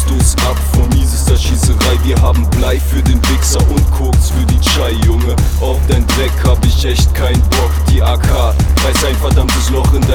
du's ab von miesester Schießerei. Wir haben Blei für den Wichser und Koks für die Chai, Junge. Auf dein Dreck hab ich echt keinen Bock. Die AK reißt ein verdammtes Loch in